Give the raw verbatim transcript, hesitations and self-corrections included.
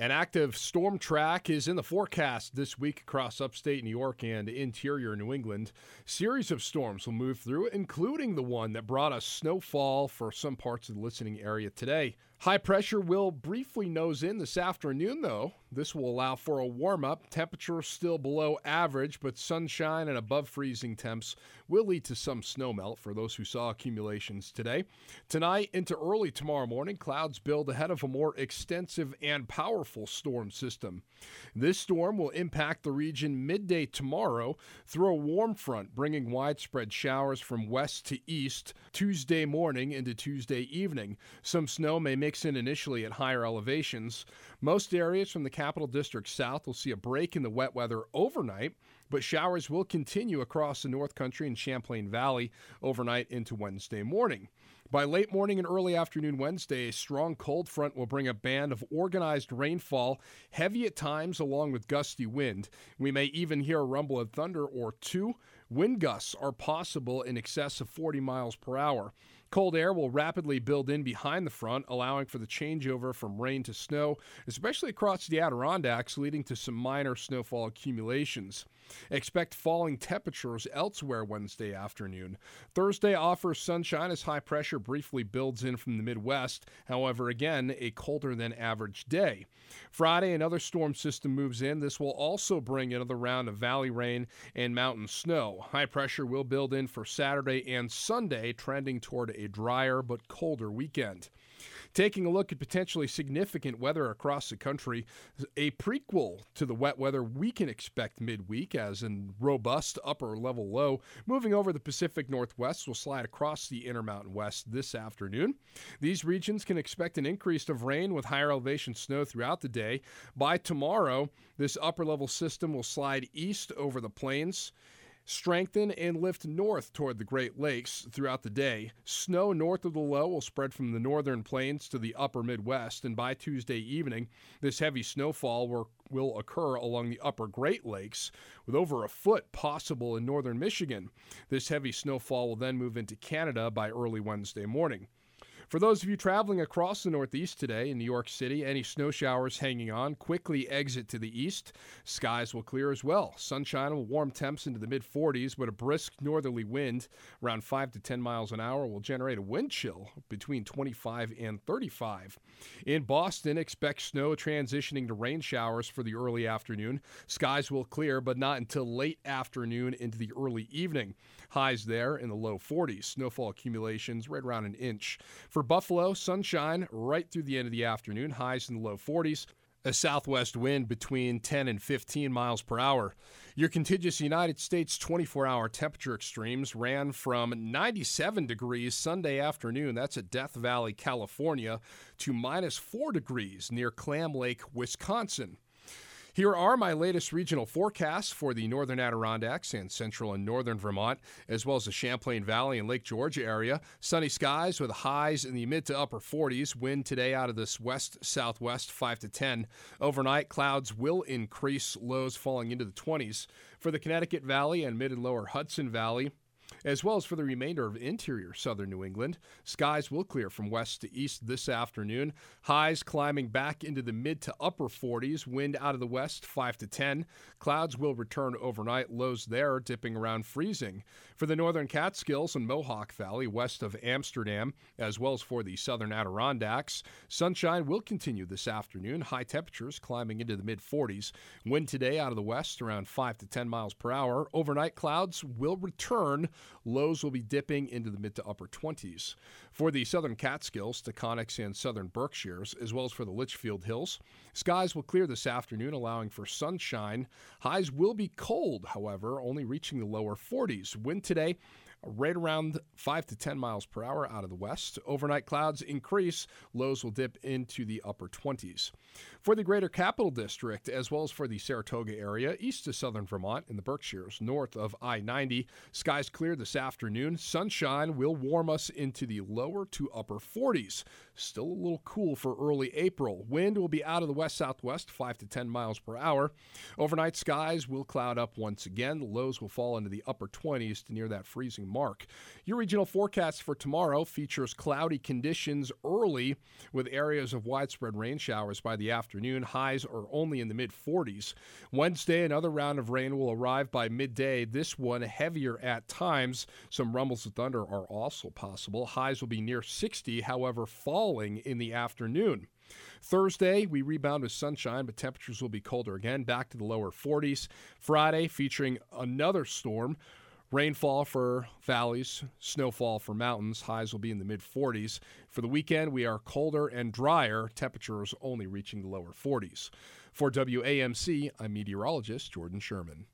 An active storm track is in the forecast this week across upstate New York and interior New England. Series of storms will move through, including the one that brought us snowfall for some parts of the listening area today. High pressure will briefly nose in this afternoon, though. This will allow for a warm-up. Temperatures still below average, but sunshine and above freezing temps will lead to some snowmelt for those who saw accumulations today. Tonight into early tomorrow morning, clouds build ahead of a more extensive and powerful storm system. This storm will impact the region midday tomorrow through a warm front, bringing widespread showers from west to east Tuesday morning into Tuesday evening. Some snow may mix in initially at higher elevations. Most areas from the Capital District south will see a break in the wet weather overnight, but showers will continue across the North Country and Champlain Valley overnight into Wednesday morning. By late morning and early afternoon Wednesday, a strong cold front will bring a band of organized rainfall, heavy at times along with gusty wind. We may even hear a rumble of thunder or two. Wind gusts are possible in excess of forty miles per hour. Cold air will rapidly build in behind the front, allowing for the changeover from rain to snow, especially across the Adirondacks, leading to some minor snowfall accumulations. Expect falling temperatures elsewhere Wednesday afternoon. Thursday offers sunshine as high pressure briefly builds in from the Midwest. However, again, a colder than average day. Friday, another storm system moves in. This will also bring another round of valley rain and mountain snow. High pressure will build in for Saturday and Sunday, trending toward a drier but colder weekend. Taking a look at potentially significant weather across the country, a prequel to the wet weather we can expect midweek as in robust upper level low moving over the Pacific Northwest will slide across the Intermountain West this afternoon. These regions can expect an increase of rain with higher elevation snow throughout the day. By tomorrow, this upper level system will slide east over the plains, strengthen and lift north toward the Great Lakes throughout the day. Snow north of the low will spread from the northern plains to the upper Midwest, and by Tuesday evening, this heavy snowfall will, will occur along the upper Great Lakes, with over a foot possible in northern Michigan. This heavy snowfall will then move into Canada by early Wednesday morning. For those of you traveling across the Northeast today in New York City, any snow showers hanging on quickly exit to the east. Skies will clear as well. Sunshine will warm temps into the mid forties, but a brisk northerly wind around five to ten miles an hour will generate a wind chill between twenty-five and thirty-five. In Boston, expect snow transitioning to rain showers for the early afternoon. Skies will clear, but not until late afternoon into the early evening. Highs there in the low forties. Snowfall accumulations right around an inch. For Buffalo, sunshine right through the end of the afternoon, highs in the low forties. A southwest wind between ten and fifteen miles per hour. Your contiguous United States twenty-four hour temperature extremes ran from ninety-seven degrees Sunday afternoon, that's at Death Valley, California, to minus four degrees near Clam Lake, Wisconsin. Here are my latest regional forecasts for the northern Adirondacks and central and northern Vermont, as well as the Champlain Valley and Lake George area. Sunny skies with highs in the mid to upper forties. Wind today out of this west-southwest, five to ten. Overnight, clouds will increase, lows falling into the twenties. For the Connecticut Valley and mid and lower Hudson Valley, as well as for the remainder of interior southern New England, skies will clear from west to east this afternoon. Highs climbing back into the mid to upper forties. Wind out of the west, five to ten. Clouds will return overnight. Lows there dipping around freezing. For the northern Catskills and Mohawk Valley west of Amsterdam, as well as for the southern Adirondacks, sunshine will continue this afternoon. High temperatures climbing into the mid forties. Wind today out of the west around five to ten miles per hour. Overnight, clouds will return. Lows will be dipping into the mid to upper twenties. For the southern Catskills, Taconics, and southern Berkshires, as well as for the Litchfield Hills, skies will clear this afternoon, allowing for sunshine. Highs will be cold, however, only reaching the lower forties. Wind today right around five to ten miles per hour out of the west. Overnight clouds increase. Lows will dip into the upper twenties. For the greater Capital District, as well as for the Saratoga area, east to southern Vermont in the Berkshires, north of I ninety, skies clear this afternoon. Sunshine will warm us into the lower to upper forties. Still a little cool for early April. Wind will be out of the west-southwest, five to ten miles per hour. Overnight skies will cloud up once again. The lows will fall into the upper twenties to near that freezing mark. Your regional forecast for tomorrow features cloudy conditions early with areas of widespread rain showers by the afternoon. Highs are only in the mid-forties. Wednesday, another round of rain will arrive by midday. This one heavier at times. Some rumbles of thunder are also possible. Highs will be near sixty, however, falling in the afternoon. Thursday, we rebound with sunshine, but temperatures will be colder again, back to the lower forties. Friday, featuring another storm. Rainfall for valleys, snowfall for mountains. Highs will be in the mid-forties. For the weekend, we are colder and drier, temperatures only reaching the lower forties. For W A M C, I'm meteorologist Jordan Sherman.